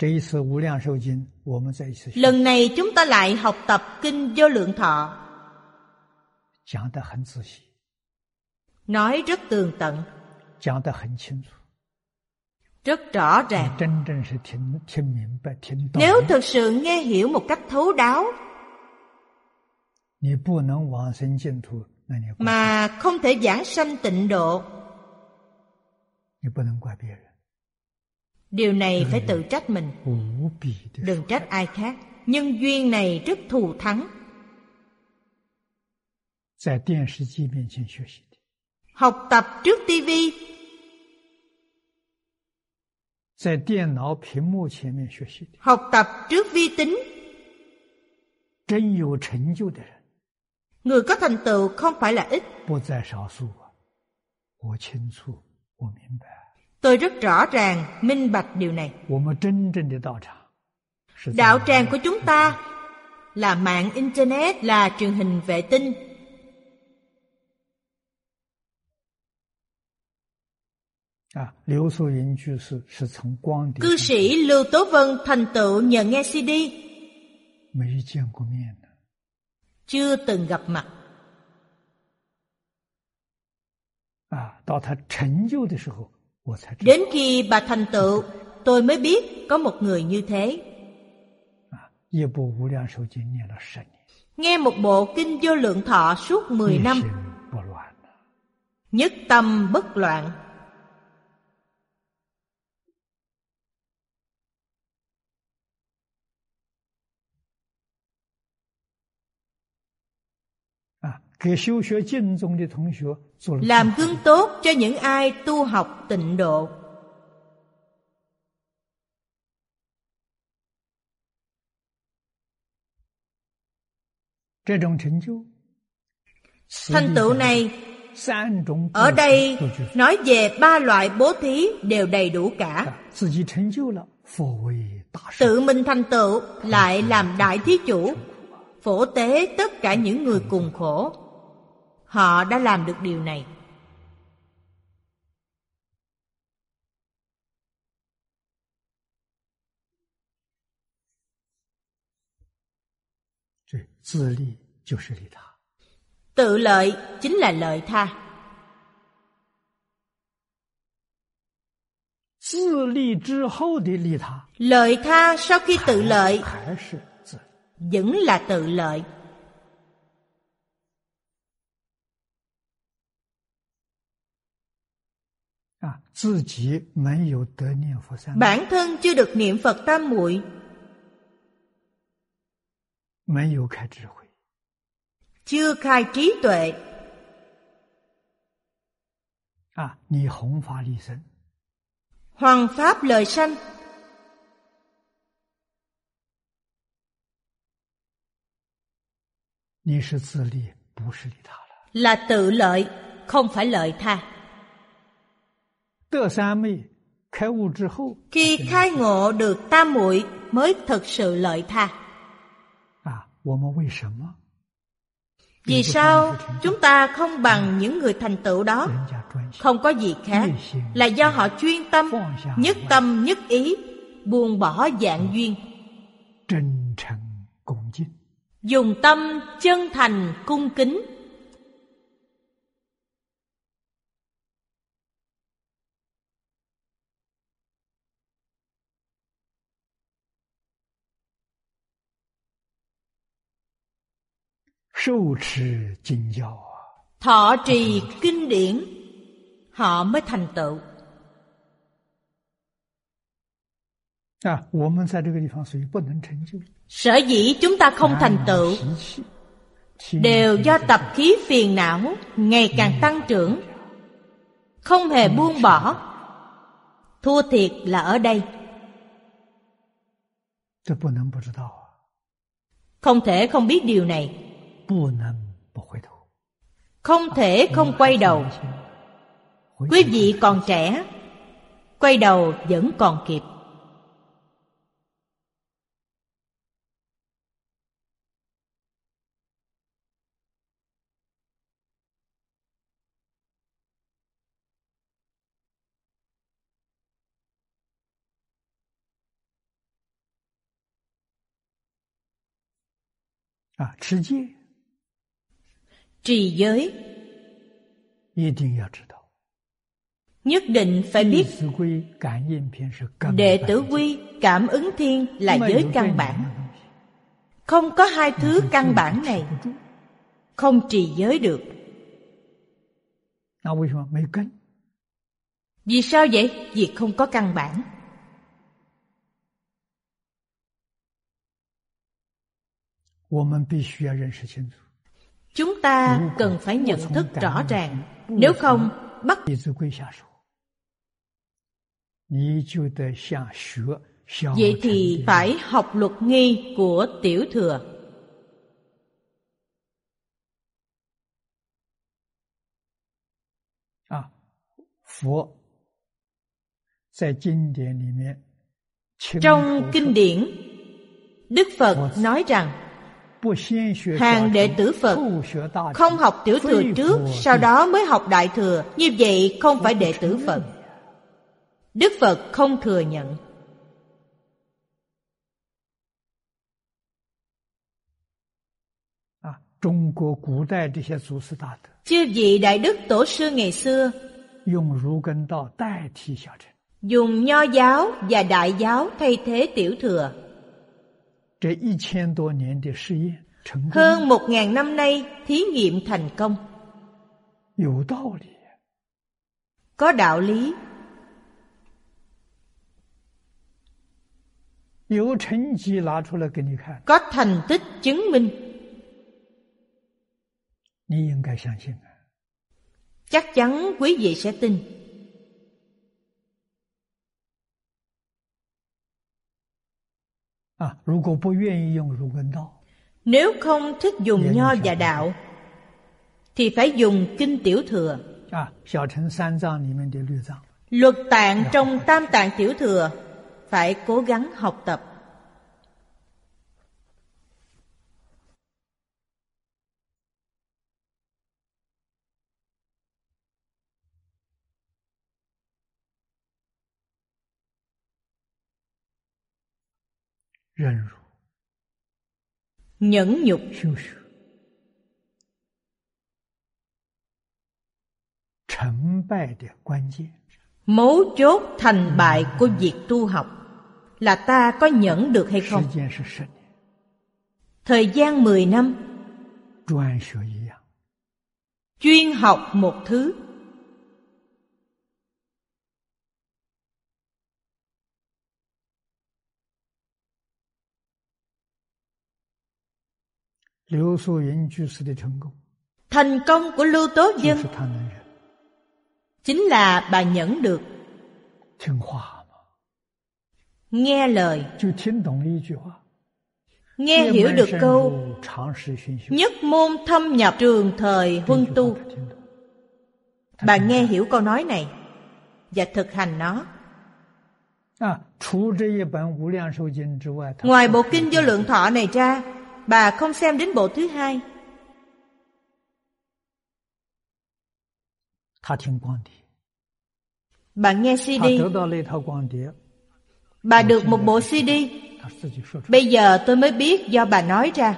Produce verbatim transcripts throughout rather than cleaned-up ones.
Lần này chúng ta lại học tập Kinh Vô Lượng Thọ, nói rất tường tận, rất rõ ràng. Nếu thực sự nghe hiểu một cách thấu đáo, mà không thể giảng sanh tịnh độ, điều này phải tự trách mình, đừng trách ai khác. Nhân duyên này rất thù thắng. Học tập trước tivi, học tập trước vi tính. Người có thành tựu không phải là ít. Tôi rất rõ ràng, minh bạch điều này. Đạo tràng của chúng ta là mạng Internet, là truyền hình vệ tinh. Cư sĩ Lưu Tố Vân thành tựu nhờ nghe xê đê, chưa từng gặp mặt. Đến khi bà thành tựu, tôi mới biết có một người như thế. Nghe một bộ Kinh Vô Lượng Thọ suốt mười năm, nhất tâm bất loạn. Làm gương tốt cho những ai tu học tịnh độ. Thành tựu này ở đây nói về ba loại bố thí đều đầy đủ cả. Tự mình thành tựu lại làm đại thí chủ, phổ tế tất cả những người cùng khổ. Họ đã làm được điều này. Tự lợi chính là lợi tha. Lợi tha sau khi tự lợi vẫn là tự lợi. Bản thân chưa được niệm Phật tam muội, chưa khai trí tuệ, hoằng pháp lời sanh, là tự lợi, không phải lợi tha. Khi khai ngộ được tam muội mới thực sự lợi tha. Vì sao chúng ta không bằng những người thành tựu đó? Không có gì khác, là do họ chuyên tâm, nhất tâm nhất ý, buông bỏ vạn duyên, dùng tâm chân thành cung kính. Thọ trì kinh điển, họ mới thành tựu. Sở dĩ chúng ta không thành tựu đều do tập khí phiền não ngày càng tăng trưởng, không hề buông bỏ. Thua thiệt là ở đây. Không thể không biết điều này. Không thể không quay đầu. Quý vị còn trẻ, quay đầu vẫn còn kịp. 啊，持戒 trì giới 一定要知道。 nhất định phải biết. Đệ tử quy cảm應篇是根 Đệ tử 本 quy cảm ứng thiên là giới căn bản. Không có hai thứ căn bản này, không trì giới được. 那為什麼沒根？ Vì sao vậy? Vì không có căn bản. 我們必須要認識清楚。 Chúng ta cần phải nhận thức rõ ràng. Nếu không, bắt Đệ tử規下手，你就得向學小 vậy thì 乘 phải học luật nghi của tiểu thừa. 啊，佛在經典裡面， Trong kinh điển, Đức Phật nói rằng hàng đệ tử Phật không học tiểu thừa trước, sau đó mới học đại thừa. Như vậy không phải đệ tử Phật. Đức Phật không thừa nhận. À, Trung Quốc古代这些祖師大德 Chư vị đại đức tổ sư ngày xưa 用儒根道代替小乘， dùng nho giáo và đại giáo thay thế tiểu thừa. 这一千多年的試驗成功， Hơn một ngàn năm nay thí nghiệm thành công. 有道理， Có đạo lý, 有成績拿出來給你看， có thành tích chứng minh. 你應該相信啊！ Chắc chắn quý vị sẽ tin. 啊，如果不願意用儒根道， Nếu không thích dùng nho và đạo thì phải dùng kinh tiểu thừa. 啊，小乘三藏裡面的律藏， Luật tạng trong tam tạng tiểu thừa phải cố gắng học tập. 忍辱、 Nhẫn nhục, 修學，成敗的關鍵 mấu chốt thành bại của việc tu học là ta có nhẫn được hay 時 không. 間是十年， Thời gian mười năm, 專學一樣， chuyên học một thứ. Liu Su-Yin居士的成功 Thành công của Lưu Tố 就 Dân 是他能忍， chính là bà nhẫn được, 聽話嘛， nghe lời, 就聽懂一句話， nghe hiểu được câu 長時熏修， nhất môn thâm nhập trường thời huân tu. Bà nghe hiểu câu nói này và thực hành nó. 啊，除這一本無量壽經之外，他 Ngoài bộ kinh Vô Lượng Thọ này ra, bà không xem đến bộ thứ hai. 他聽光碟， Bà nghe xê đê, 他得到那套光碟， bà được một bộ xê đê. 他自己說出來， Bây giờ tôi mới biết do bà nói ra.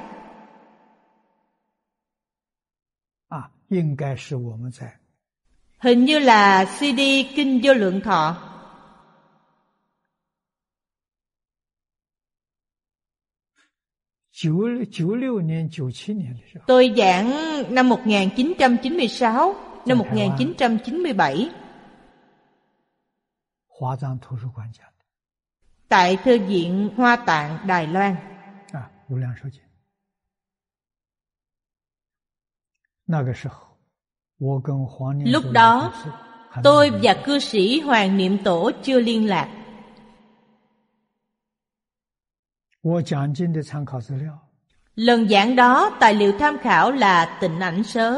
啊，應該是我們在 Hình như là xê đê kinh Vô Lượng Thọ. 九六年、九七年的時候， Tôi giảng năm một nghìn chín trăm chín mươi sáu, năm một nghìn chín trăm chín mươi bảy 華藏圖書館講的 tại Thư viện Hoa Tạng, Đài Loan. 啊，無量壽經。那個時候，我跟黃念祖 Lúc đó, 老師還沒 tôi 聯繫 và cư sĩ Hoàng Niệm Tổ chưa liên lạc. 我講經的參考資料 Lần giảng đó, tài liệu tham khảo là Tịnh Ảnh Sớ.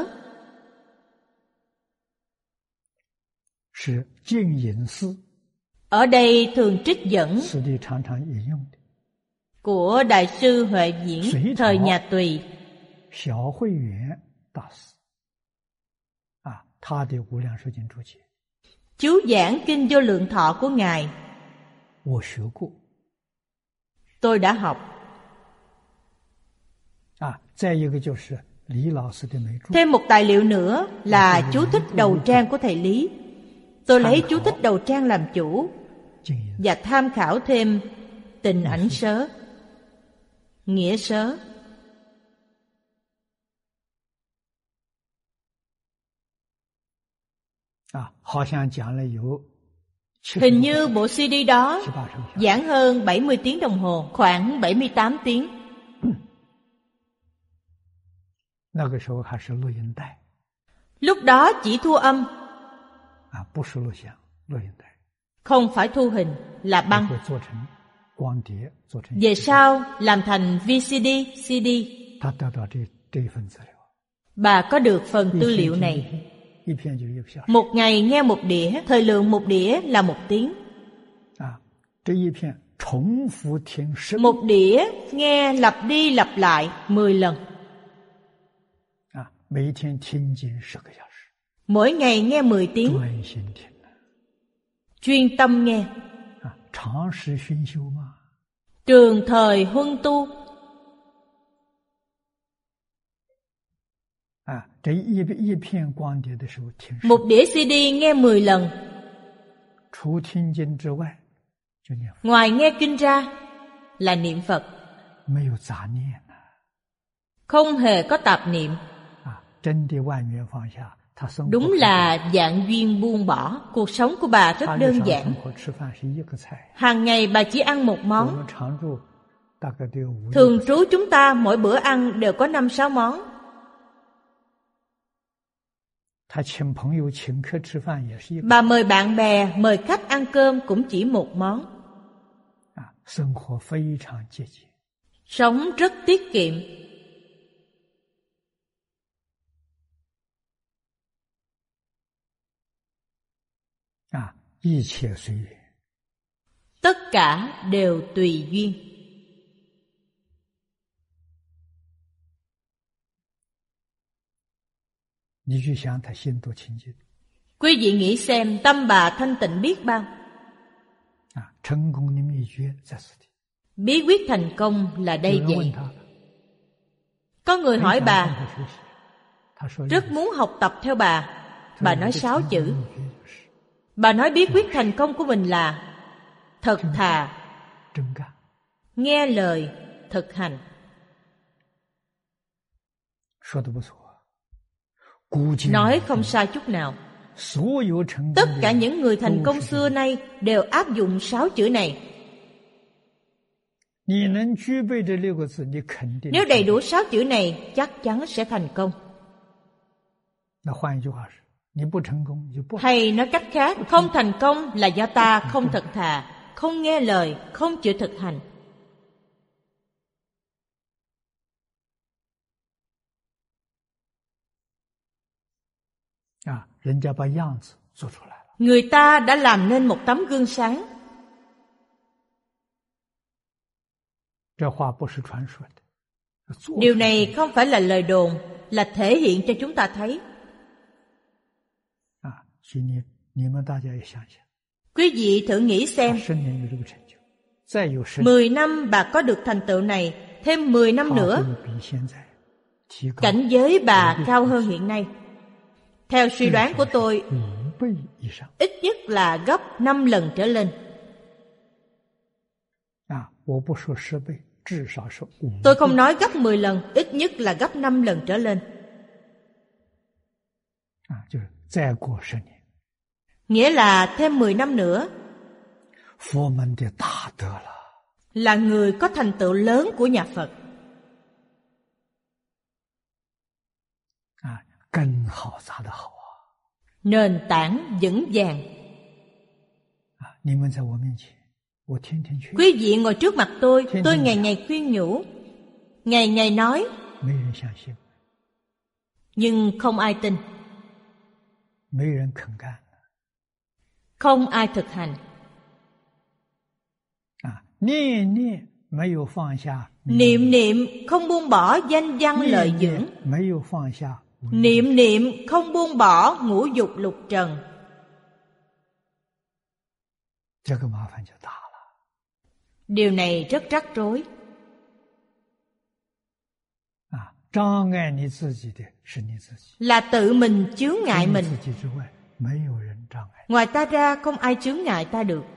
是淨隱寺 Ở đây thường trích dẫn 此地常常引用的 của Đại sư Huệ Diễn thời nhà Tùy. 小慧遠大師啊，他的無量壽經注解 Chú giảng kinh Vô Lượng Thọ của Ngài, 我學過， tôi đã học. Thêm một tài liệu nữa là chú thích đầu trang của thầy Lý. Tôi lấy chú thích đầu trang làm chủ và tham khảo thêm tình ảnh sớ, nghĩa sớ. Hình như bộ xê đê đó giảng hơn bảy mươi tiếng đồng hồ, khoảng bảy mươi tám tiếng. Lúc đó chỉ thu âm, không phải thu hình, là băng. Về sau làm thành vê xê đê, xê đê. Bà có được phần tư liệu này. Một ngày nghe một đĩa, thời lượng một đĩa là một tiếng. Một đĩa nghe lặp đi lặp lại mười lần. Mỗi ngày nghe mười tiếng. Chuyên tâm nghe. Trường thời huân tu. Một đĩa xê đê nghe mười lần. Ngoài nghe kinh ra là niệm Phật. Không hề có tạp niệm. Đúng là dạng duyên buông bỏ. Cuộc sống của bà rất đơn giản. Hàng ngày bà chỉ ăn một món. Thường trú chúng ta mỗi bữa ăn đều có năm sáu món. Bà mời bạn bè, mời khách ăn cơm cũng chỉ một món. Sống rất tiết kiệm. Tất cả đều tùy duyên. Quý vị nghĩ xem, tâm bà thanh tịnh biết bao. Bí quyết thành công là đây vậy. Có người hỏi bà, rất muốn học tập theo bà. Bà nói sáu chữ. Bà nói bí quyết thành công của mình là thật thà, nghe lời, thực hành. Nói không sai chút nào. Tất cả những người thành công xưa nay đều áp dụng sáu chữ này. Nếu đầy đủ sáu chữ này, chắc chắn sẽ thành công. Hay nói cách khác, không thành công là do ta không thật thà, không nghe lời, không chịu thực hành. Người ta đã làm nên một tấm gương sáng. Điều này không phải là lời đồn, là thể hiện cho chúng ta thấy. Quý vị thử nghĩ xem, mười năm bà có được thành tựu này, thêm mười năm nữa, cảnh giới bà cao hơn hiện nay. Theo suy đoán của tôi, ít nhất là gấp năm lần trở lên. Tôi không nói gấp mười lần, ít nhất là gấp năm lần trở lên. Nghĩa là thêm mười năm nữa là người có thành tựu lớn của nhà Phật. Nền tảng vững vàng. Quý vị ngồi trước mặt tôi, tôi ngày ngày khuyên nhủ, ngày ngày nói, nhưng không ai tin, không ai thực hành. Niệm niệm không buông bỏ danh văn lợi dưỡng. Niệm niệm không buông bỏ ngũ dục lục trần. Điều này rất rắc rối. 障碍你自己的是你自己， là tự mình chướng ngại 除你 mình. 自己之外，没有人障碍。 Ngoài ta ra không ai chướng ngại ta được.